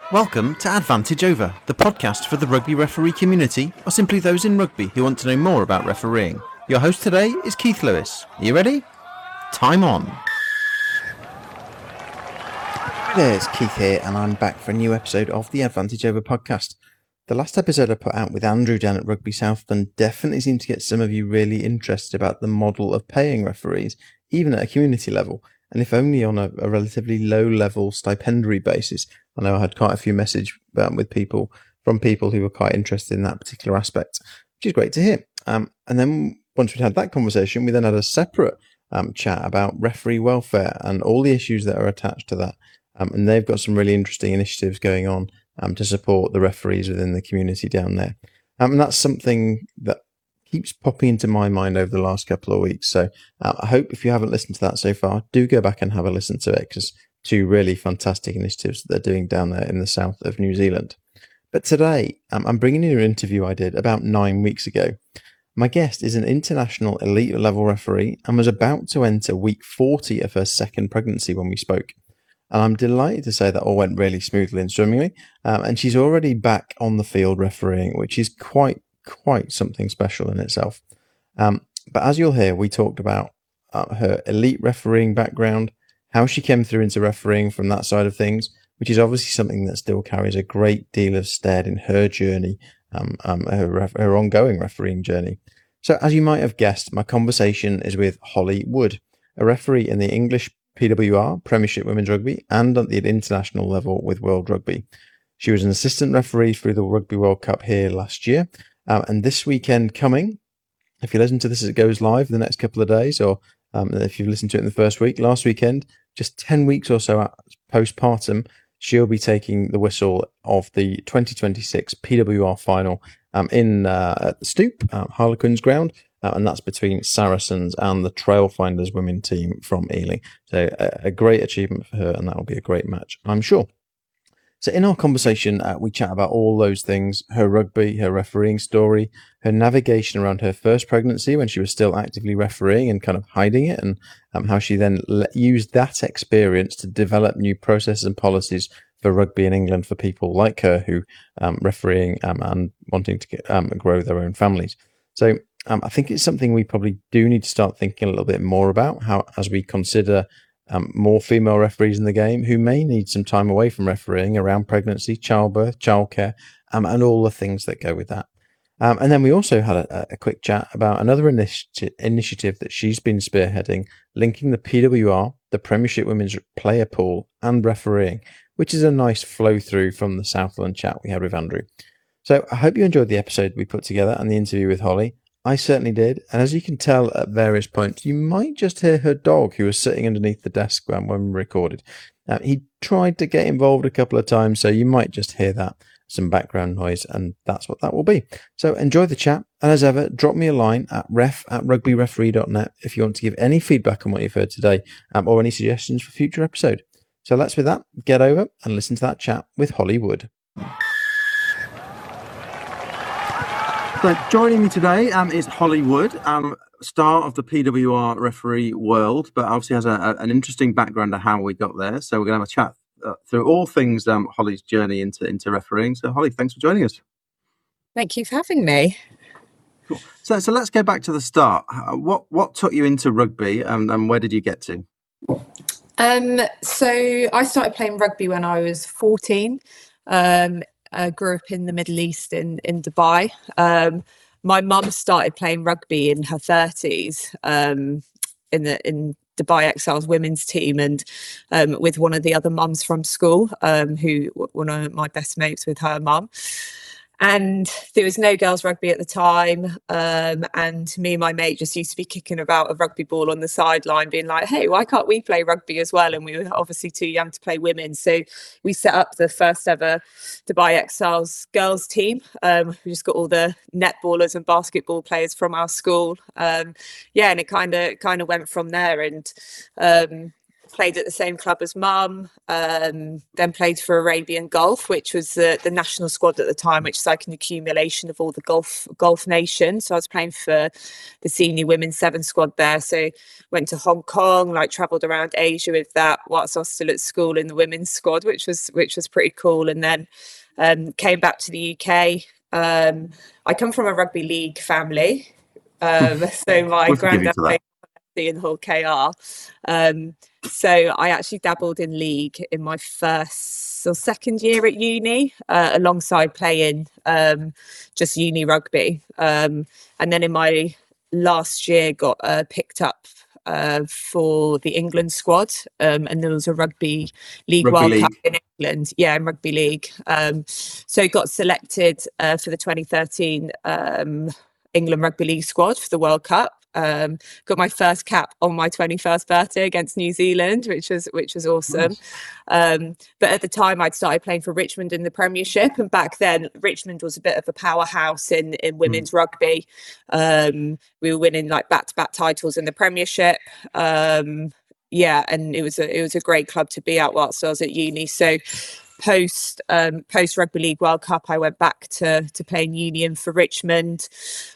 Welcome to Advantage Over, the podcast for the rugby referee community, or simply those in rugby who want to know more about refereeing. Your host today is Keith Lewis. Are you ready? Time on. Hi there, it's Keith here, and I'm back for a new episode of the Advantage Over podcast. The last episode I put out with Andrew down at Rugby Southland definitely seemed to get some of you really interested about the model of paying referees, even at a community level, and if only on a relatively low-level stipendiary basis. I know I had quite a few messages with people who were quite interested in that particular aspect, which is great to hear. And then once we'd had that conversation, we then had a separate chat about referee welfare and all the issues that are attached to that. And they've got some really interesting initiatives going on to support the referees within the community down there. And that's something that keeps popping into my mind over the last couple of weeks. So I hope if you haven't listened to that so far, do go back and have a listen to it, because two really fantastic initiatives that they're doing down there in the south of New Zealand. But today, I'm bringing you an interview I did about 9 weeks ago. My guest is an international elite level referee and was about to enter week 40 of her second pregnancy when we spoke. And I'm delighted to say that all went really smoothly and swimmingly. And she's already back on the field refereeing, which is quite something special in itself. But as you'll hear, we talked about her elite refereeing background, how she came through into refereeing from that side of things, which is obviously something that still carries a great deal of stead in her journey, her ongoing refereeing journey. So as you might have guessed, my conversation is with Holly Wood, a referee in the English PWR, Premiership Women's Rugby, and at the international level with World Rugby. She was an assistant referee through the Rugby World Cup here last year, and this weekend coming, if you listen to this as it goes live the next couple of days, or if you've listened to it in the first week, last weekend, just 10 weeks or so postpartum, she'll be taking the whistle of the 2026 PWR final at the Stoop, Harlequins ground, and that's between Saracens and the Trailfinders women team from Ealing. So a great achievement for her, and that will be a great match, I'm sure. So in our conversation, we chat about all those things: her rugby, her refereeing story, her navigation around her first pregnancy when she was still actively refereeing and kind of hiding it, and how she then used that experience to develop new processes and policies for rugby in England for people like her who refereeing and wanting to grow their own families. So I think it's something we probably do need to start thinking a little bit more about, how as we consider more female referees in the game who may need some time away from refereeing around pregnancy, childbirth, childcare, and all the things that go with that. And then we also had a quick chat about another initiative that she's been spearheading, linking the PWR, the Premiership Women's Player Pool, and refereeing, which is a nice flow through from the Southland chat we had with Andrew. So I hope you enjoyed the episode we put together and the interview with Holly. I certainly did, and as you can tell at various points, you might just hear her dog, who was sitting underneath the desk when we recorded. He tried to get involved a couple of times, so you might just hear that, some background noise, and that's what that will be. So enjoy the chat, and as ever, drop me a line at ref@rugbyreferee.net if you want to give any feedback on what you've heard today, or any suggestions for future episode. So let's, with that, get over and listen to that chat with Holly Wood. So joining me today is Holly Wood, star of the PWR referee world, but obviously has an interesting background to how we got there. So we're going to have a chat through all things Holly's journey into refereeing. So Holly, thanks for joining us. Thank you for having me. Cool. So let's go back to the start. What took you into rugby, and where did you get to? So I started playing rugby when I was 14. I grew up in the Middle East in Dubai. My mum started playing rugby in her 30s in Dubai Exiles women's team, and with one of the other mums from school, who one of my best mates with her mum. And there was no girls rugby at the time. And me and my mate just used to be kicking about a rugby ball on the sideline, being like, hey, why can't we play rugby as well? And we were obviously too young to play women. So we set up the first ever Dubai Exiles girls team. We just got all the netballers and basketball players from our school. And it kind of went from there. And played at the same club as mum, then played for Arabian Golf, which was the national squad at the time, which is like an accumulation of all the golf nations. So I was playing for the senior women's 7 squad there. So went to Hong Kong, like travelled around Asia with that whilst I was still at school in the women's squad, which was pretty cool. And then came back to the UK. I come from a rugby league family. So my granddad played in Hull KR. So I actually dabbled in league in my first or second year at uni, alongside playing just uni rugby. And then in my last year got picked up for the England squad, and there was a rugby league World Cup in England, in rugby league. So got selected for the 2013 England Rugby League squad for the World Cup. Got my first cap on my 21st birthday against New Zealand, which was awesome. Nice. But at the time I'd started playing for Richmond in the Premiership, and back then Richmond was a bit of a powerhouse in women's rugby. We were winning like back-to-back titles in the Premiership. And it was a great club to be at whilst I was at uni. So post Rugby League World Cup, I went back to playing union for Richmond.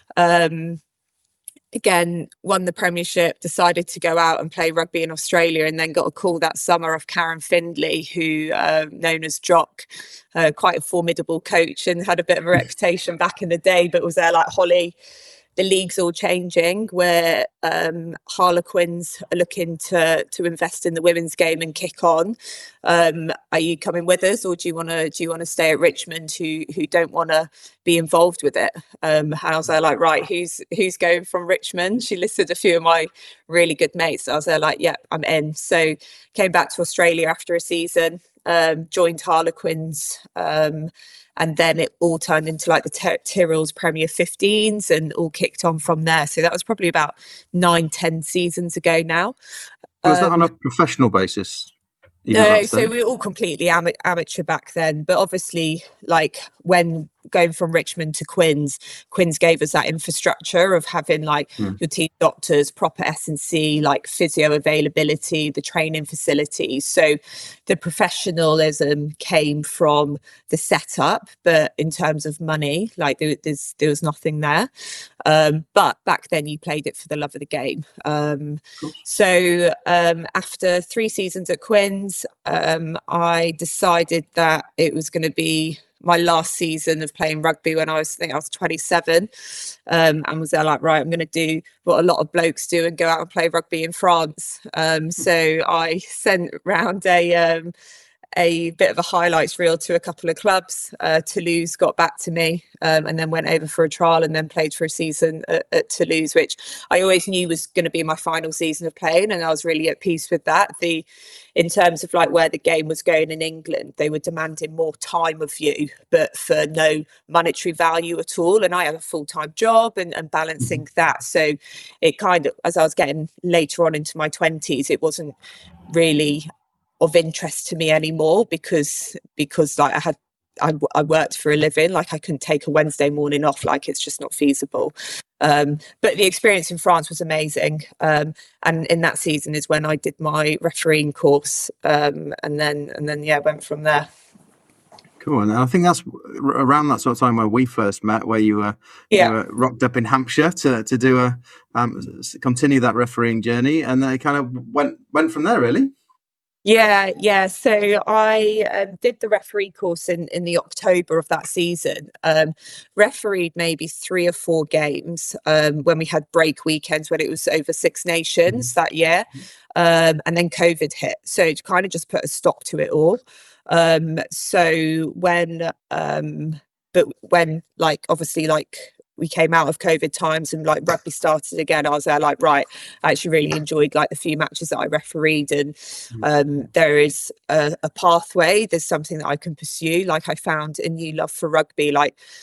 Again, won the Premiership, decided to go out and play rugby in Australia, and then got a call that summer of Karen Findlay, who known as Jock, quite a formidable coach and had a bit of a reputation back in the day, but was there like, Holly, the league's all changing, where Harlequins are looking to invest in the women's game and kick on. Are you coming with us, or do you want to stay at Richmond, who don't want to be involved with it? And I was there like, right, who's going from Richmond? She listed a few of my really good mates. I was there like, yeah, I'm in. So came back to Australia after a season, joined Harlequins. And then it all turned into like the Tyrrell's Premier 15s and all kicked on from there. So that was probably about 9-10 seasons ago now. Was that on a professional basis? No, so we were all completely amateur back then. But obviously, like when going from Richmond to Quins gave us that infrastructure of having like your team doctors, proper S&C, like physio availability, the training facilities. So the professionalism came from the setup, but in terms of money, like there was nothing there. But back then you played it for the love of the game. So after 3 seasons at Quins, I decided that it was going to be my last season of playing rugby when I was 27, and was there like, right, I'm going to do what a lot of blokes do and go out and play rugby in France. So I sent round a bit of a highlights reel to a couple of clubs. Toulouse got back to me, and then went over for a trial and then played for a season at Toulouse, which I always knew was going to be my final season of playing, and I was really at peace with that. In terms of like where the game was going in England, they were demanding more time of you, but for no monetary value at all. And I had a full-time job and balancing that. So it kind of, as I was getting later on into my 20s, it wasn't really of interest to me anymore because like I worked for a living, like I couldn't take a Wednesday morning off, like it's just not feasible. But the experience in France was amazing. And in that season is when I did my refereeing course. And then went from there. Cool. And I think that's around that sort of time where we first met, where you were rocked up in Hampshire to do continue that refereeing journey, and then it kind of went from there, really. Yeah. So I did the referee course in the October of that season. Refereed maybe 3 or 4 games when we had break weekends when it was over 6 nations that year. And then COVID hit. So it kind of just put a stop to it all. So when like obviously like we came out of COVID times and like rugby started again, I was there like, right, I actually really enjoyed like the few matches that I refereed, and there is a pathway, there's something that I can pursue. Like I found a new love for rugby. Like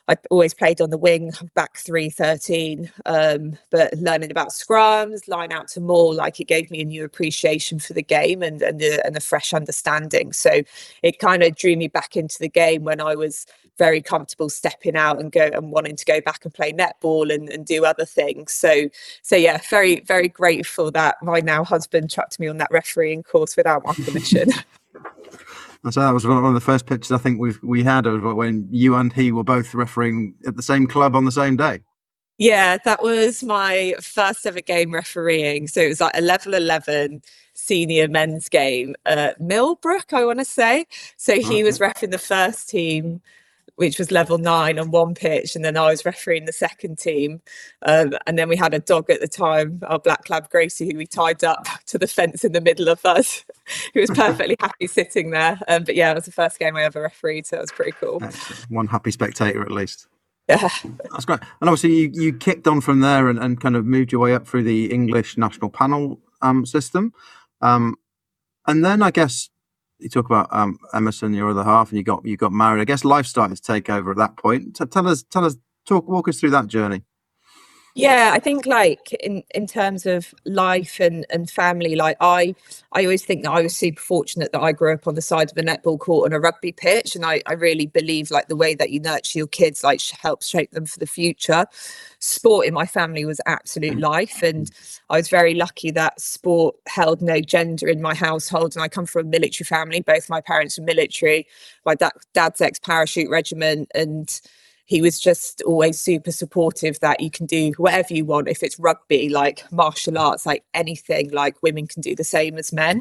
I always played on the wing, back 3, 13, but learning about scrums, line out to maul, like it gave me a new appreciation for the game and a fresh understanding. So it kind of drew me back into the game when I was very comfortable stepping out and wanting to go back and play netball and do other things. So yeah, very, very grateful that my now husband chucked me on that refereeing course without my permission. So that was one of the first pictures I think we had of when you and he were both refereeing at the same club on the same day. Yeah, that was my first ever game refereeing. So it was like a level 11 senior men's game at Millbrook, I want to say. So he was reffing the first team, which was level 9 on one pitch, and then I was refereeing the second team. And then we had a dog at the time, our black lab Gracie, who we tied up to the fence in the middle of us, who was perfectly happy sitting there. But yeah, it was the first game I ever refereed, so it was pretty cool. One happy spectator at least. Yeah, that's great. And obviously you kicked on from there and kind of moved your way up through the English national panel system. And then I guess you talk about Emerson, your other half, and you got married. I guess life started to take over at that point. Walk us through that journey. Yeah, I think like in terms of life and family, like I always think that I was super fortunate that I grew up on the side of a netball court and a rugby pitch, and I really believe like the way that you nurture your kids like helps shape them for the future. Sport in my family was absolute life, and I was very lucky that sport held no gender in my household. And I come from a military family. Both my parents were military. My dad's ex-parachute regiment, and he was just always super supportive that you can do whatever you want. If it's rugby, like martial arts, like anything, like women can do the same as men.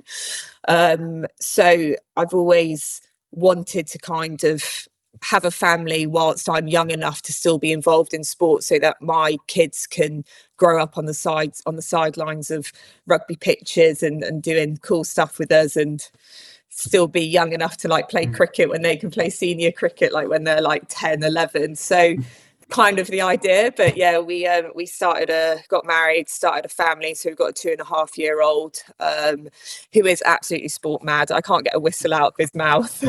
So I've always wanted to kind of have a family whilst I'm young enough to still be involved in sport, so that my kids can grow up on the sidelines of rugby pitches and doing cool stuff with us, and still be young enough to like play cricket when they can play senior cricket, like when they're like 10, 11. So kind of the idea. But yeah, we got married, started a family. So we've got a 2.5-year-old who is absolutely sport mad. I can't get a whistle out of his mouth.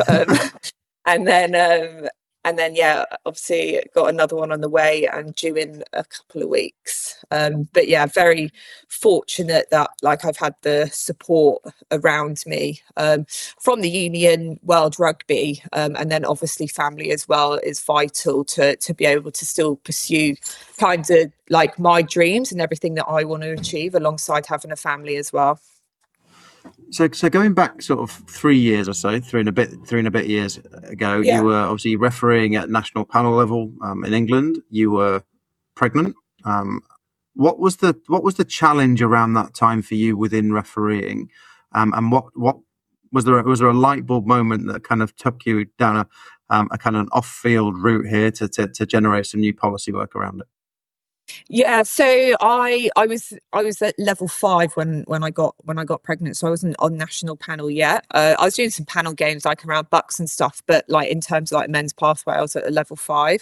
And then, yeah, obviously got another one on the way and due in a couple of weeks. But yeah, very fortunate that like I've had the support around me from the union, World Rugby, and then obviously family as well is vital to be able to still pursue kind of like my dreams and everything that I want to achieve alongside having a family as well. So going back sort of 3 years or so, three and a bit years ago, yeah. You were obviously refereeing at national panel level in England. You were pregnant. What was the challenge around that time for you within refereeing? And what was there a light bulb moment that kind of took you down a kind of an off-field route here to generate some new policy work around it? Yeah, so I was at level 5 when I got pregnant, so I wasn't on national panel yet. I was doing some panel games like around Bucks and stuff, but like in terms of like men's pathway, I was at a level 5.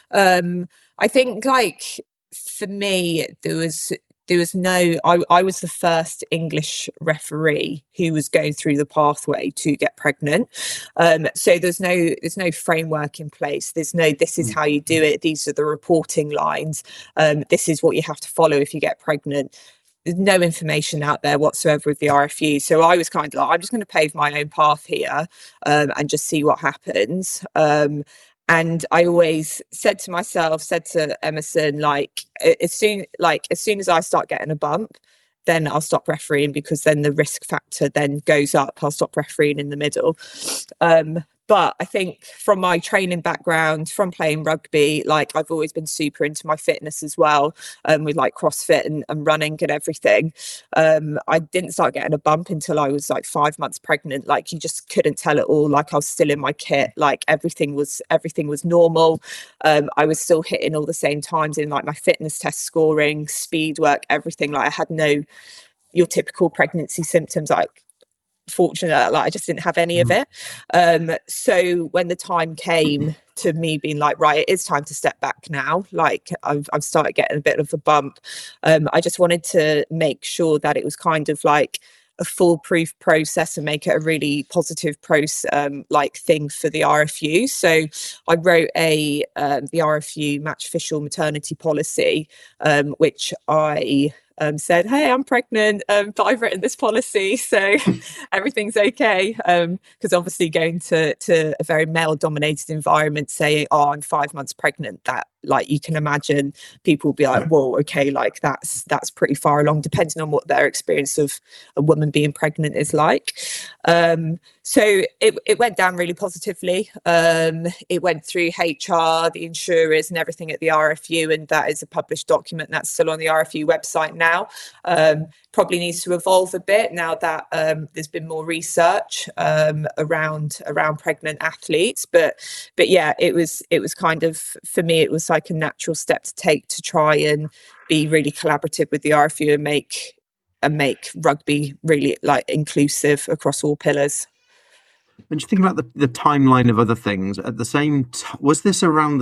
I think like for me there was no, I was the first English referee who was going through the pathway to get pregnant. So there's no framework in place. There's no, this is how you do it. These are the reporting lines. This is what you have to follow if you get pregnant. There's no information out there whatsoever with the RFU. So I was kind of like, I'm just going to pave my own path here and just see what happens. And I always said to Emerson, like as soon as I start getting a bump, then I'll stop refereeing, because then the risk factor then goes up. I'll stop refereeing in the middle. But I think from my training background, from playing rugby, like I've always been super into my fitness as well, with like CrossFit and running and everything. I didn't start getting a bump until I was like 5 months pregnant. Like you just couldn't tell it all. Like I was still in my kit. Like everything was normal. I was still hitting all the same times in like my fitness test scoring, speed work, everything. Like I had no your typical pregnancy symptoms. Like fortunate, like I just didn't have any of it. So when the time came to me being like, right, it is time to step back now, like I've started getting a bit of a bump, I just wanted to make sure that it was kind of like a foolproof process and make it a really positive thing for the RFU. So I wrote the RFU match official maternity policy, which I said, hey, I'm pregnant, but I've written this policy, so everything's okay. Because obviously going to a very male dominated environment saying, oh, I'm 5 months pregnant, that, like, you can imagine people will be like, whoa, okay, like that's pretty far along, depending on what their experience of a woman being pregnant is like. So it went down really positively. It went through HR, the insurers and everything at the RFU, and that is a published document that's still on the RFU website now. Probably needs to evolve a bit now that there's been more research around pregnant athletes, but yeah, it was kind of, for me, it was like a natural step to take to try and be really collaborative with the RFU and make rugby really like inclusive across all pillars. And you think about the timeline of other things at the same was this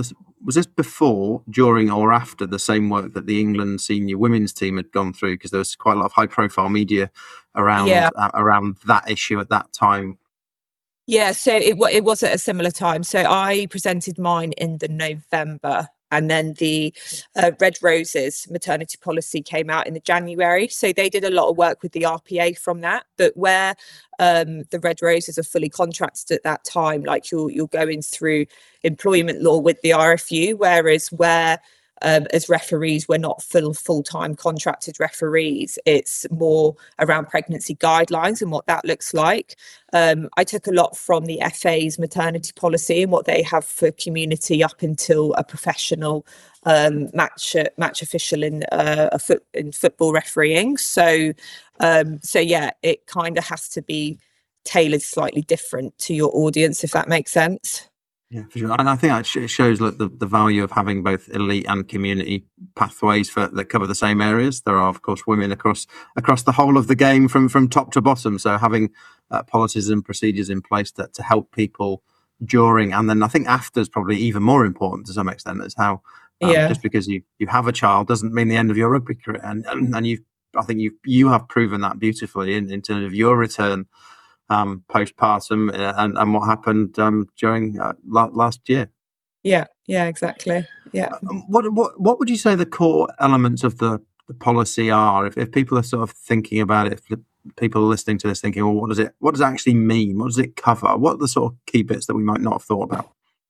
before, during or after the same work that the England senior women's team had gone through? Because there was quite a lot of high profile media around that issue at that time. Yeah, so it was at a similar time. So I presented mine in the November, and then the Red Roses maternity policy came out in the January. So they did a lot of work with the RPA from that. But where the Red Roses are fully contracted at that time, like you're going through employment law with the RFU, whereas where as referees, we're not full-time contracted referees. It's more around pregnancy guidelines and what that looks like. I took a lot from the FA's maternity policy and what they have for community up until a professional match official in football refereeing. So yeah, it kind of has to be tailored slightly different to your audience, if that makes sense. Yeah, for sure. And I think it shows like the value of having both elite and community pathways that cover the same areas. There are, of course, women across the whole of the game from top to bottom. So having policies and procedures in place to help people during, and then I think after is probably even more important to some extent. Is how just because you have a child doesn't mean the end of your rugby career. And I think you have proven that beautifully in terms of your return postpartum and what happened during last year. Yeah, exactly. Yeah. What would you say the core elements of the policy are? If people are sort of thinking about it, if people are listening to this thinking, well, what does it actually mean? What does it cover? What are the sort of key bits that we might not have thought about?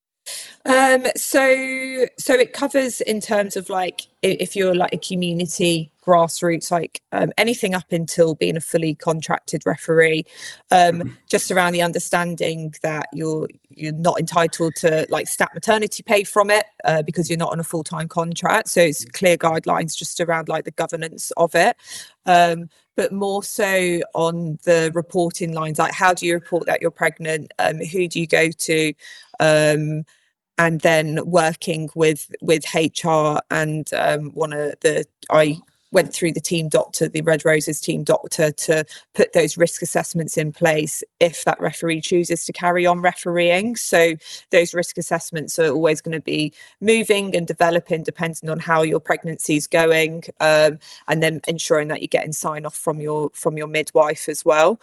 So it covers in terms of like, if you're like a community grassroots, like anything up until being a fully contracted referee, just around the understanding that you're not entitled to like stat maternity pay from it because you're not on a full-time contract. So it's clear guidelines just around like the governance of it. But more so on the reporting lines, like how do you report that you're pregnant? Who do you go to? And then working with HR and I went through the team doctor, the Red Roses team doctor, to put those risk assessments in place if that referee chooses to carry on refereeing. So those risk assessments are always going to be moving and developing depending on how your pregnancy is going, and then ensuring that you're getting sign off from your midwife as well.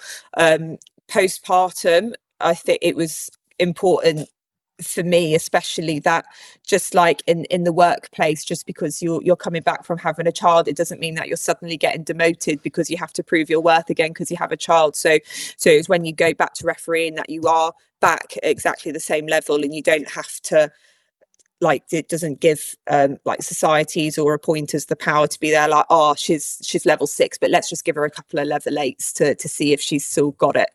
Postpartum, I think it was important for me, especially, that just like in the workplace, just because you're coming back from having a child, it doesn't mean that you're suddenly getting demoted because you have to prove your worth again because you have a child. So it's when you go back to refereeing that you are back at exactly the same level, and you don't have to, like, it doesn't give like societies or appointers the power to be there like, oh, she's level 6, but let's just give her a couple of level 8s to see if she's still got it.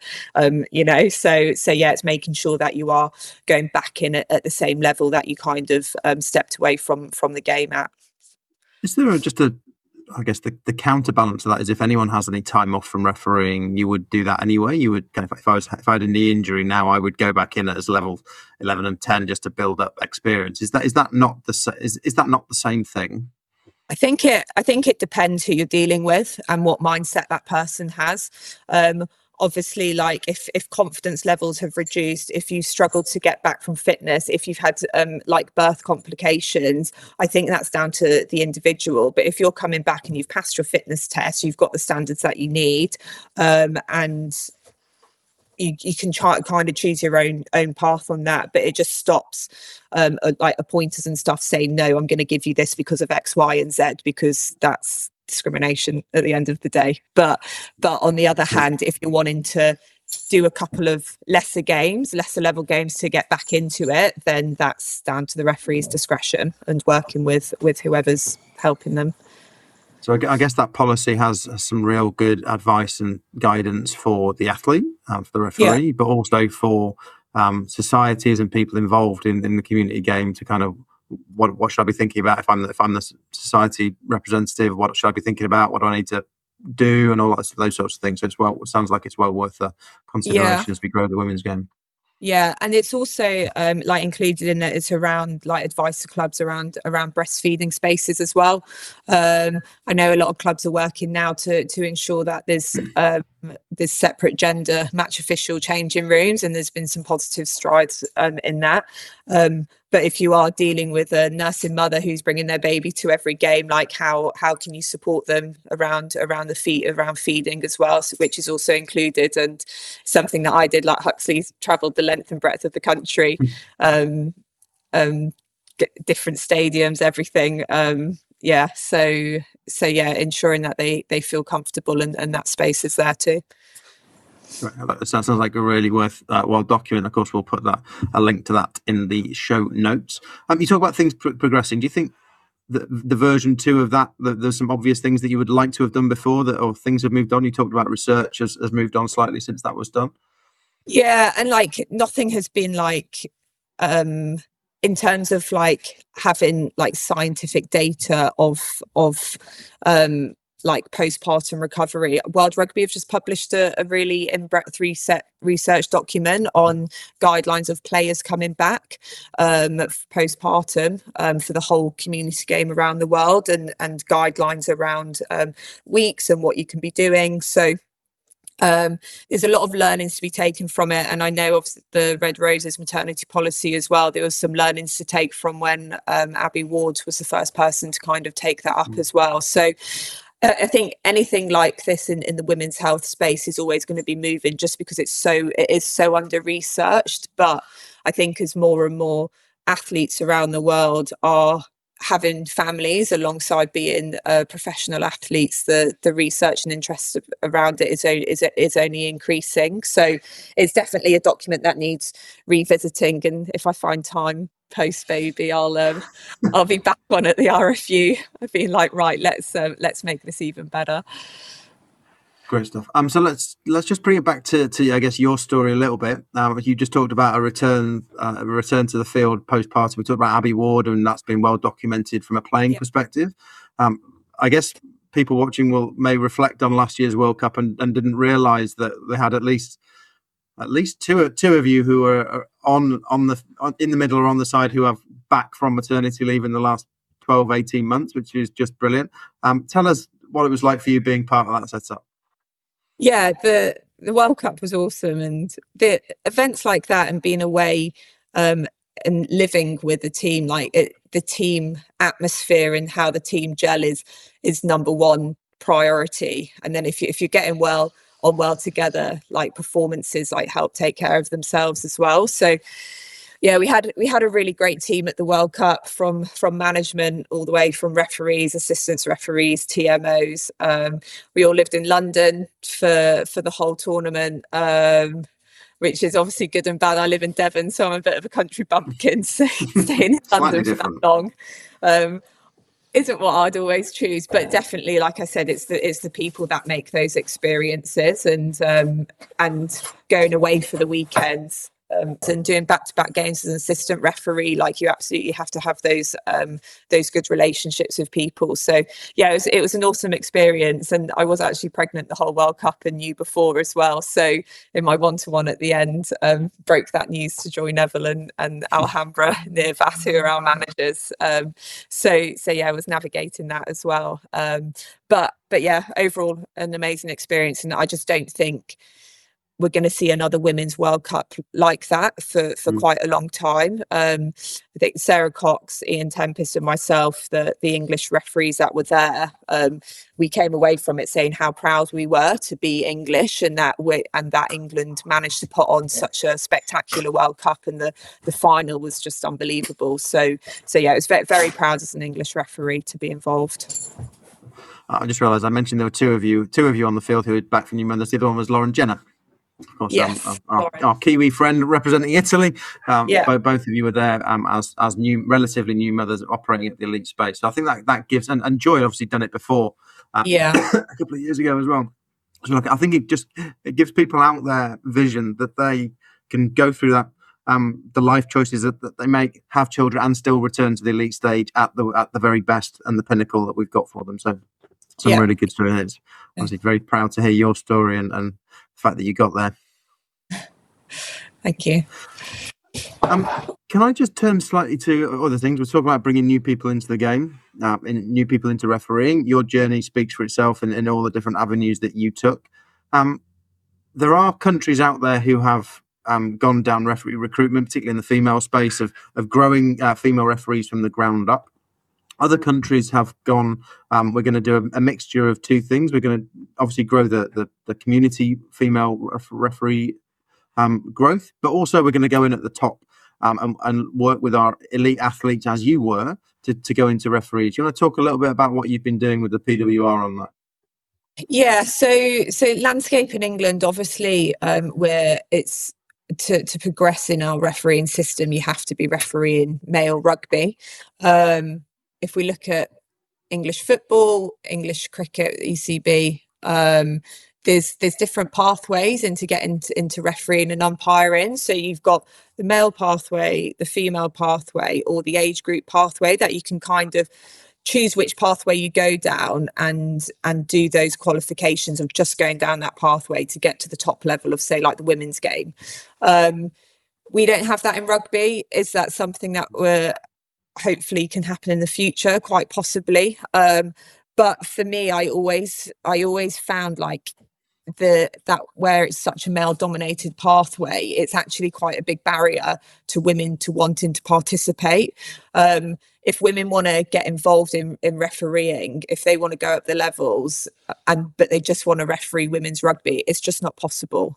So yeah, it's making sure that you are going back in at the same level that you kind of stepped away from the game at. Is there I guess the counterbalance to that is if anyone has any time off from refereeing, you would do that anyway. You would kind of, if I had a knee injury now, I would go back in as level 11 and 10 just to build up experience. Is that not the same thing? I think it depends who you're dealing with and what mindset that person has. obviously, like if confidence levels have reduced, if you struggled to get back from fitness, if you've had like birth complications, I think that's down to the individual. But if you're coming back and you've passed your fitness test, you've got the standards that you need, and you can try kind of choose your own path on that, but it just stops like appointers and stuff saying, no, I'm going to give you this because of X, Y, and Z, because that's discrimination at the end of the day. But on the other hand, if you're wanting to do a couple of lesser level games to get back into it, then that's down to the referee's discretion and working with whoever's helping them. So I guess that policy has some real good advice and guidance for the athlete, for the referee, but also for societies and people involved in the community game to kind of what should I be thinking about if I'm the society representative? What should I be thinking about? What do I need to do? And all those sorts of things. So it sounds like it's well worth the consideration as we grow the women's game. Yeah, and it's also like included in that. It's around like advice to clubs around breastfeeding spaces as well. I know a lot of clubs are working now to ensure that there's separate gender match official changing rooms, and there's been some positive strides in that. But if you are dealing with a nursing mother who's bringing their baby to every game, like how can you support them around feeding as well, which is also included, and something that I did. Like Huxley travelled the length and breadth of the country, different stadiums, everything. So ensuring that they feel comfortable and that space is there too. That sounds like a really worth well document. Of course, we'll put a link to that in the show notes. You talk about things progressing. Do you think the version 2 of that, there's some obvious things that you would like to have done before or things have moved on? You talked about research has moved on slightly since that was done. Yeah, and like nothing has been like in terms of like having like scientific data of like postpartum recovery. World Rugby have just published a really in-breadth research document on guidelines of players coming back postpartum for the whole community game around the world, and guidelines around weeks and what you can be doing. So there's a lot of learnings to be taken from it, and I know of the Red Roses maternity policy as well. There was some learnings to take from when Abbie Ward was the first person to kind of take that up as well. So I think anything like this in the women's health space is always going to be moving, just because it is so under researched. But I think as more and more athletes around the world are having families alongside being professional athletes, the research and interest around it is only increasing. So it's definitely a document that needs revisiting, and if I find time post baby, I'll be back on at the RFU. I've been like, right, let's make this even better. Great stuff. So let's just bring it back to I guess your story a little bit. You just talked about a return to the field postpartum. We talked about Abbie Ward, and that's been well documented from a playing perspective. I guess people watching may reflect on last year's World Cup and didn't realise that they had at least two of you who are in the middle or on the side who have back from maternity leave in the last 12-18 months, which is just brilliant. Tell us what it was like for you being part of that setup. Yeah, the World Cup was awesome, and the events like that and being away and living with the team, the team atmosphere and how the team gel is number one priority. And then if you're getting well together, like performances like help take care of themselves as well. So yeah, we had a really great team at the World Cup, from management all the way from referees, assistants referees, TMOs. We all lived in London for the whole tournament, which is obviously good and bad. I live in Devon, so I'm a bit of a country bumpkin, so staying in London for that long isn't what I'd always choose. But definitely, like I said, it's the people that make those experiences, and going away for the weekends. And doing back-to-back games as an assistant referee, like you absolutely have to have those good relationships with people. So yeah, it was an awesome experience, and I was actually pregnant the whole World Cup and knew before as well. So in my one-to-one at the end, broke that news to Joy Neville and Alhambra near Bath, who are our managers. So yeah, I was navigating that as well. But yeah, overall an amazing experience, and I just don't think we're going to see another Women's World Cup like that for quite a long time. I think Sarah Cox, Ian Tempest and myself, the English referees that were there, we came away from it saying how proud we were to be English, and that England managed to put on such a spectacular World Cup, and the final was just unbelievable. So yeah, I was very, very proud as an English referee to be involved. I just realised I mentioned there were two of you on the field who were back from New Members. The other one was Lauren Jenner. Of course, yes, our Kiwi friend representing Italy. Both of you were there as new, relatively new mothers operating at the elite space. So I think that gives, and Joy obviously done it before, a couple of years ago as well. So I think it gives people out there vision that they can go through that, the life choices that they make, have children, and still return to the elite stage at the very best and the pinnacle that we've got for them. So some really good stories. Obviously, very proud to hear your story and the fact that you got there. Thank you. Can I just turn slightly to other things? We're talking about bringing new people into the game, and new people into refereeing. Your journey speaks for itself in all the different avenues that you took. There are countries out there who have gone down referee recruitment, particularly in the female space, of growing female referees from the ground up. Other countries have gone, we're going to do a mixture of two things. We're going to obviously grow the community female referee growth, but also we're going to go in at the top and work with our elite athletes, as you were, to go into referees. You want to talk a little bit about what you've been doing with the PWR on that? Yeah, so landscape in England, obviously, where it's to progress in our refereeing system, you have to be refereeing male rugby. If we look at English football, English cricket, ECB, there's different pathways into getting into refereeing and umpiring. So you've got the male pathway, the female pathway, or the age group pathway, that you can kind of choose which pathway you go down and do those qualifications of just going down that pathway to get to the top level of, say, like the women's game. We don't have that in rugby. Is that something that we're hopefully can happen in the future? Quite possibly. But for me, I always found like that where it's such a male dominated pathway, it's actually quite a big barrier to women to wanting to participate. If women want to get involved in refereeing, if they want to go up the levels but they just want to referee women's rugby, it's just not possible.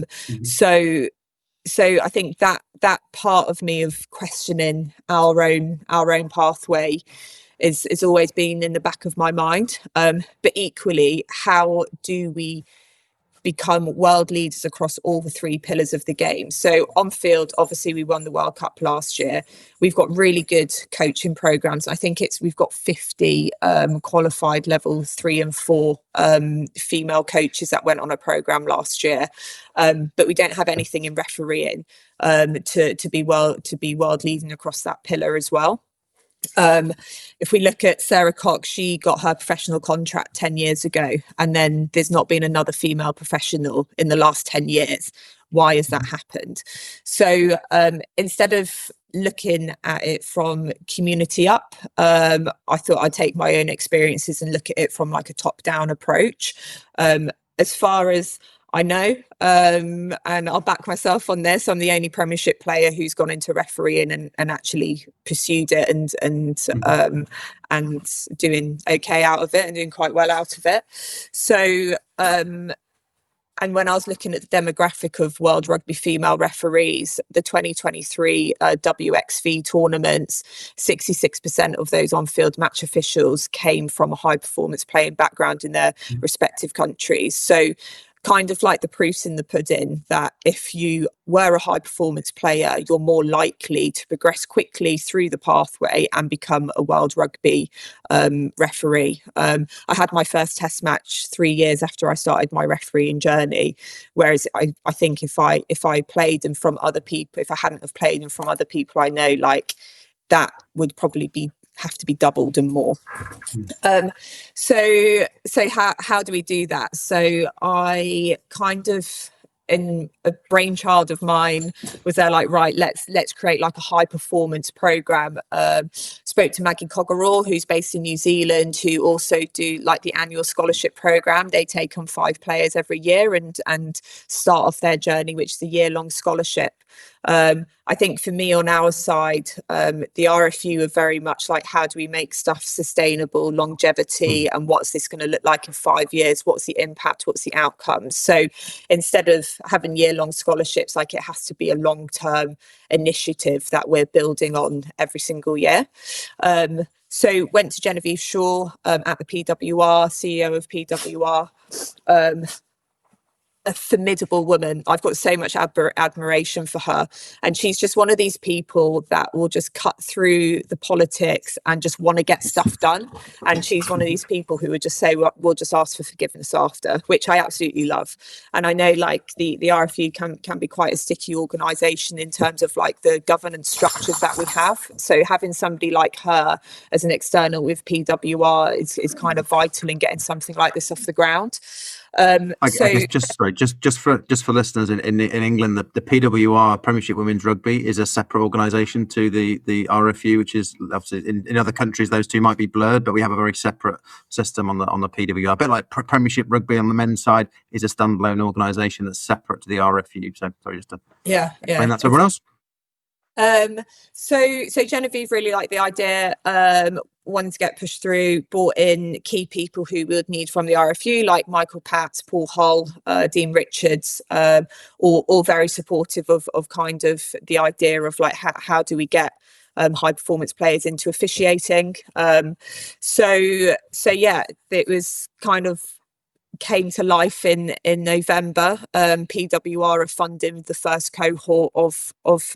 So I think that part of me of questioning our own pathway is always been in the back of my mind. But equally, how do we become world leaders across all the three pillars of the game? So on field, obviously we won the World Cup last year. We've got really good coaching programs. I think we've got 50 qualified level 3 and 4 female coaches that went on a program last year. But we don't have anything in refereeing to be world leading across that pillar as well. If we look at Sarah Cox, she got her professional contract 10 years ago, and then there's not been another female professional in the last 10 years. Why has that happened? So instead of looking at it from community up, I thought I'd take my own experiences and look at it from like a top-down approach. As far as I know, and I'll back myself on this, I'm the only Premiership player who's gone into refereeing and actually pursued it and doing okay out of it and doing quite well out of it. So and when I was looking at the demographic of World Rugby female referees, the 2023 WXV tournaments, 66% of those on-field match officials came from a high-performance playing background in their respective countries. So kind of like the proof's in the pudding that if you were a high performance player, you're more likely to progress quickly through the pathway and become a World Rugby referee. I had my first test match 3 years after I started my refereeing journey, whereas I think if I played them from other people, if I hadn't have played them from other people I know, like that would probably have to be doubled and more. So how do we do that? So I kind of in a brainchild of mine was there like, right, let's create like a high performance program. Spoke to Maggie Coggeraw, who's based in New Zealand, who also do like the annual scholarship program. They take on 5 players every year and start off their journey, which is a year-long scholarship. I think for me on our side, the RFU are very much like, how do we make stuff sustainable, longevity, and what's this going to look like in 5 years? What's the impact? What's the outcomes? So instead of having year-long scholarships, like it has to be a long-term initiative that we're building on every single year. So went to Genevieve Shaw at the PWR, CEO of PWR. A formidable woman. I've got so much admiration for her, and she's just one of these people that will just cut through the politics and just want to get stuff done. And she's one of these people who would just say, well, we'll just ask for forgiveness after, which I absolutely love. And I know like the RFU can be quite a sticky organization in terms of like the governance structures that we have. So having somebody like her as an external with PWR is kind of vital in getting something like this off the ground. I guess just for listeners in England, the PWR, Premiership Women's Rugby, is a separate organisation to the RFU, which is obviously in other countries those two might be blurred, but we have a very separate system on the PWR. A bit like Premiership Rugby on the men's side is a standalone organisation that's separate to the RFU. So sorry, just to explain that to everyone else. So Genevieve really liked the idea, wanted to get pushed through, brought in key people who we would need from the RFU, like Michael Patz, Paul Hull, Dean Richards, all very supportive of kind of the idea of like, how do we get high performance players into officiating. So yeah, it was kind of came to life in November. PWR are funding the first cohort of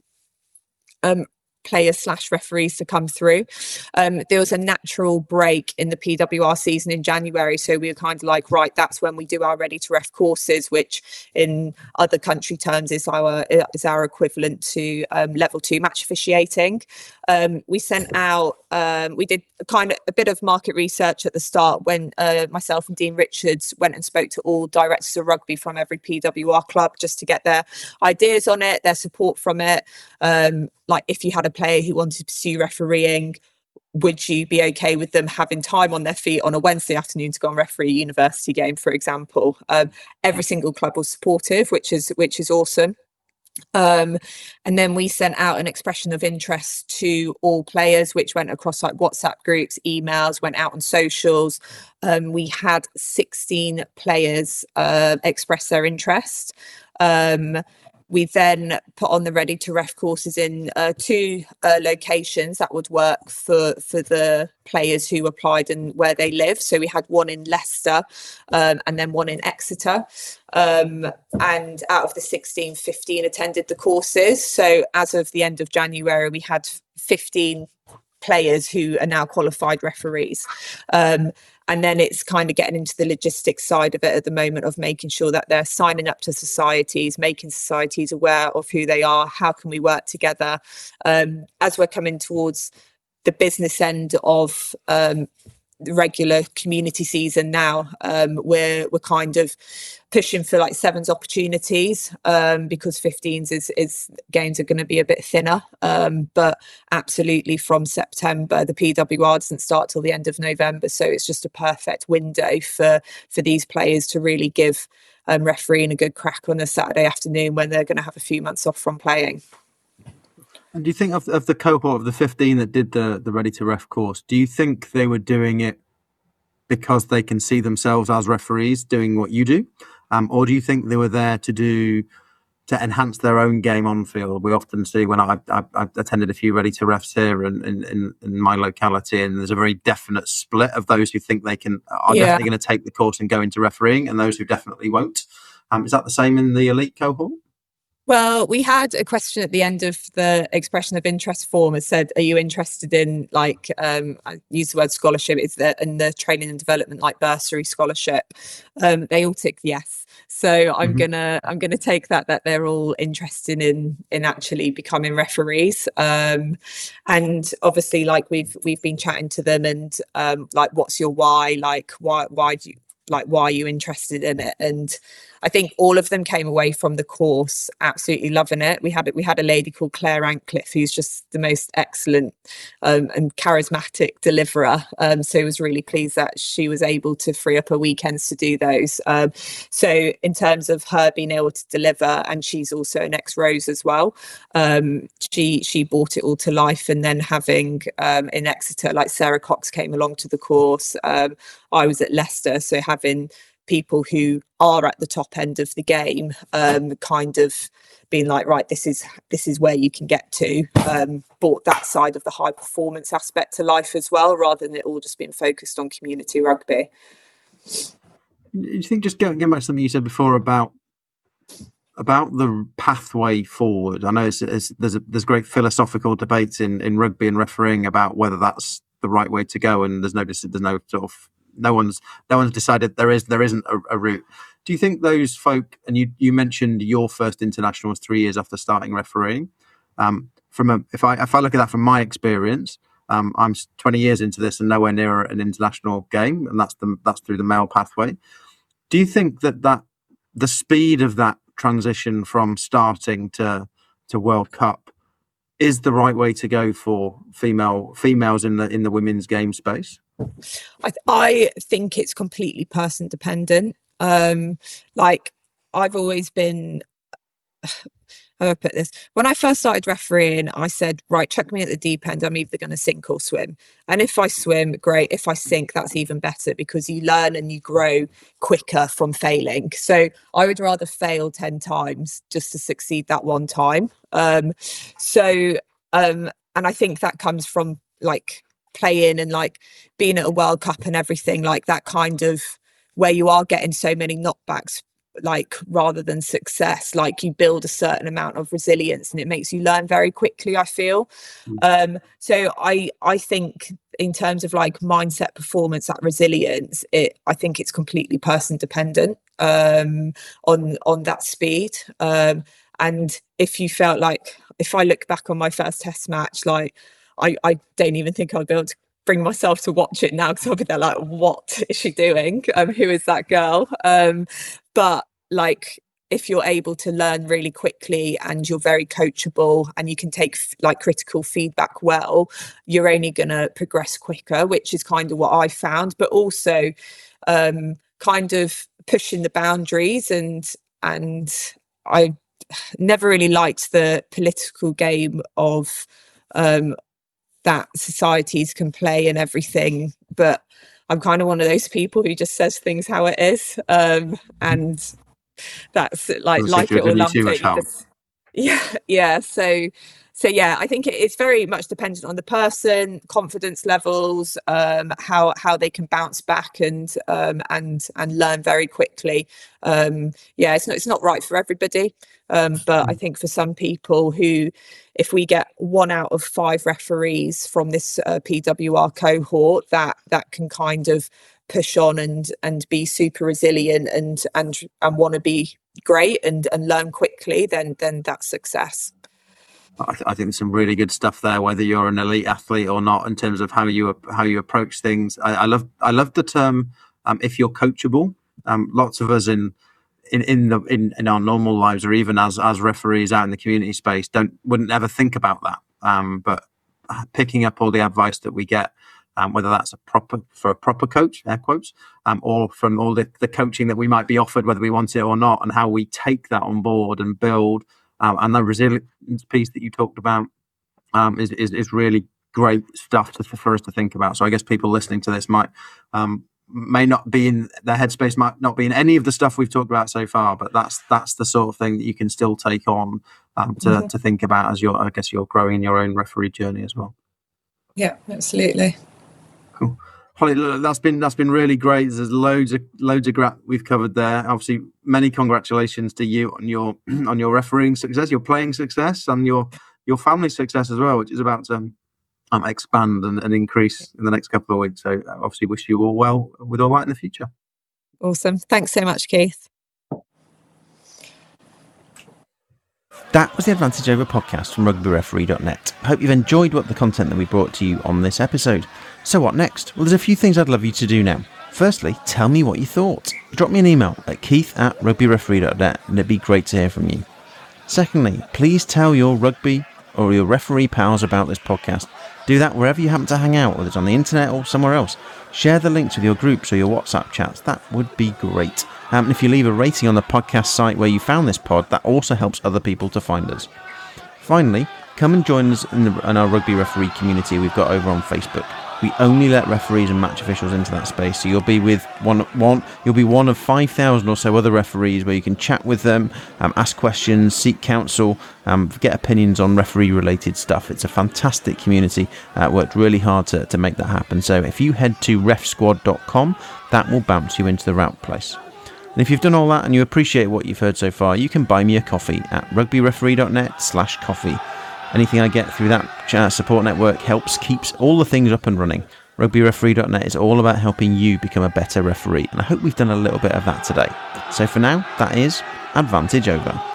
players/referees to come through. There was a natural break in the PWR season in January, so we were kind of like, right, that's when we do our ready to ref courses, which in other country terms is our equivalent to level 2 match officiating. We sent out, we did kind of a bit of market research at the start when myself and Dean Richards went and spoke to all directors of rugby from every PWR club just to get their ideas on it, their support from it. Like if you had a player who wanted to pursue refereeing, would you be okay with them having time on their feet on a Wednesday afternoon to go and referee a university game, for example? Every single club was supportive, which is awesome. And then we sent out an expression of interest to all players, which went across like WhatsApp groups, emails, went out on socials. We had 16 players express their interest. We then put on the ready to ref courses in 2 locations that would work for the players who applied and where they live. So we had one in Leicester and then one in Exeter. And out of the 16, 15 attended the courses. So as of the end of January, we had 15 players who are now qualified referees. And then it's kind of getting into the logistics side of it at the moment, of making sure that they're signing up to societies, making societies aware of who they are, how can we work together. As we're coming towards the business end of the regular community season now, we're kind of pushing for like 7s opportunities, because 15s is games are going to be a bit thinner, but absolutely from September the PWR doesn't start till the end of November, so it's just a perfect window for these players to really give refereeing a good crack on a Saturday afternoon when they're going to have a few months off from playing. And do you think of the cohort of the 15 that did the ready to ref course, do you think they were doing it because they can see themselves as referees doing what you do? Or do you think they were there to enhance their own game on field? We often see, when I've attended a few ready to refs here in my locality, and there's a very definite split of those who think they are definitely going to take the course and go into refereeing, and those who definitely won't. Is that the same in the elite cohort? Well, we had a question at the end of the expression of interest form. It said, are you interested in, like, I use the word scholarship, is that in the training and development, like bursary scholarship? They all tick yes. So I'm gonna take that they're all interested in actually becoming referees. And obviously, like we've been chatting to them, and like, what's your why? Like, why do you, like, why are you interested in it? And I think all of them came away from the course absolutely loving it. We had a lady called Claire Ancliffe, who's just the most excellent and charismatic deliverer. So I was really pleased that she was able to free up her weekends to do those. So in terms of her being able to deliver, and she's also an ex-Rose as well, she brought it all to life. And then having in Exeter, like Sarah Cox came along to the course. I was at Leicester, so having people who are at the top end of the game kind of being like, right, this is where you can get to, brought that side of the high performance aspect to life as well, rather than it all just being focused on community rugby. Do you think, just getting back to something you said before about the pathway forward? I know there's great philosophical debates in rugby and refereeing about whether that's the right way to go, and no one's decided there isn't a route. Do you think those folk, and you mentioned your first international was 3 years after starting refereeing, if I look at that from my experience, I'm 20 years into this and nowhere near an international game, and that's through the male pathway. Do you think that the speed of that transition from starting to World Cup is the right way to go for females in the women's game space? I think it's completely person dependent. Like, I've always been, how do I put this? When I first started refereeing, I said, right, chuck me at the deep end. I'm either going to sink or swim. And if I swim, great. If I sink, that's even better, because you learn and you grow quicker from failing. So I would rather fail 10 times just to succeed that one time. And I think that comes from like playing and like being at a World Cup and everything, like that kind of where you are getting so many knockbacks, like rather than success, like you build a certain amount of resilience and it makes you learn very quickly, I feel. So I think in terms of like mindset, performance, that resilience, I think it's completely person dependent on that speed. And if you felt like, if I look back on my first test match, like I don't even think I'd be able to bring myself to watch it now, because I'll be there like, what is she doing? Who is that girl? But like, if you're able to learn really quickly and you're very coachable and you can take like critical feedback well, you're only going to progress quicker, which is kind of what I found. But also kind of pushing the boundaries, and I never really liked the political game of that societies can play and everything, but I'm kind of one of those people who just says things how it is, and that's like it or lump it. Yeah. So yeah, I think it's very much dependent on the person, confidence levels, how they can bounce back and learn very quickly. It's not right for everybody, but I think for some people who, if we get 1 out of 5 referees from this PWR cohort that can kind of push on and be super resilient and want to be great and learn quickly, then that's success. I think there's some really good stuff there, whether you're an elite athlete or not, in terms of how you approach things. I love the term if you're coachable. Lots of us in our normal lives, or even as referees out in the community space, wouldn't ever think about that. But picking up all the advice that we get, whether that's for a proper coach, air quotes, or from all the coaching that we might be offered, whether we want it or not, and how we take that on board and build. And the resilience piece that you talked about is really great stuff for us to think about. So I guess people listening to this may not be in their headspace, might not be in any of the stuff we've talked about so far, but that's the sort of thing that you can still take on to think about as you're growing your own referee journey as well. Yeah, absolutely. Cool. Holly, that's been really great. There's loads of crap we've covered there. Obviously, many congratulations to you on your refereeing success, your playing success, and your family success as well, which is about to expand and increase in the next couple of weeks. So obviously wish you all well with all that in the future. Awesome. Thanks so much, Keith. That was the Advantage Over podcast from rugbyreferee.net. I hope you've enjoyed the content that we brought to you on this episode. So what next? Well, there's a few things I'd love you to do now. Firstly, tell me what you thought. Drop me an email at keith@rugbyreferee.net and it'd be great to hear from you. Secondly, please tell your rugby or your referee pals about this podcast. Do that wherever you happen to hang out, whether it's on the internet or somewhere else. Share the links with your groups or your WhatsApp chats. That would be great. And if you leave a rating on the podcast site where you found this pod, that also helps other people to find us. Finally, come and join us in our rugby referee community we've got over on Facebook. We only let referees and match officials into that space, so you'll be with you'll be one of 5,000 or so other referees where you can chat with them, ask questions, seek counsel, get opinions on referee-related stuff. It's a fantastic community. Worked really hard to make that happen. So if you head to refsquad.com, that will bounce you into the right place. And if you've done all that and you appreciate what you've heard so far, you can buy me a coffee at rugbyreferee.net/coffee. Anything I get through that support network keeps all the things up and running. Rugbyreferee.net is all about helping you become a better referee, and I hope we've done a little bit of that today. So for now, that is Advantage Over.